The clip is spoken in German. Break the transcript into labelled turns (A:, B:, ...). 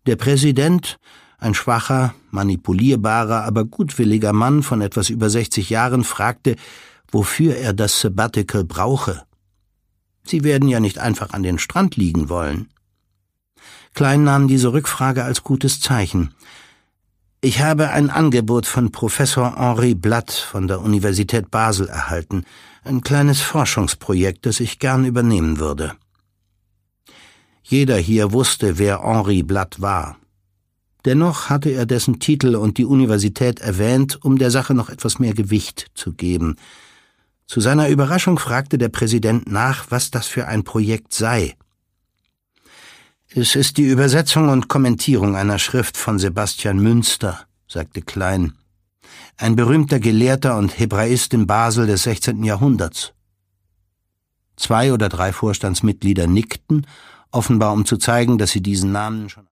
A: Der Präsident, ein schwacher, manipulierbarer, aber gutwilliger Mann von etwas über 60 Jahren, fragte, wofür er das Sabbatical brauche. Sie werden ja nicht einfach an den Strand liegen wollen. Klein nahm diese Rückfrage als gutes Zeichen. Ich habe ein Angebot von Professor Henri Blatt von der Universität Basel erhalten, ein kleines Forschungsprojekt, das ich gern übernehmen würde. Jeder hier wusste, wer Henri Blatt war. Dennoch hatte er dessen Titel und die Universität erwähnt, um der Sache noch etwas mehr Gewicht zu geben. Zu seiner Überraschung fragte der Präsident nach, was das für ein Projekt sei. »Es ist die Übersetzung und Kommentierung einer Schrift von Sebastian Münster«, sagte Klein, »ein berühmter Gelehrter und Hebraist in Basel des 16. Jahrhunderts.« 2 oder 3 Vorstandsmitglieder nickten, offenbar um zu zeigen, dass sie diesen Namen schon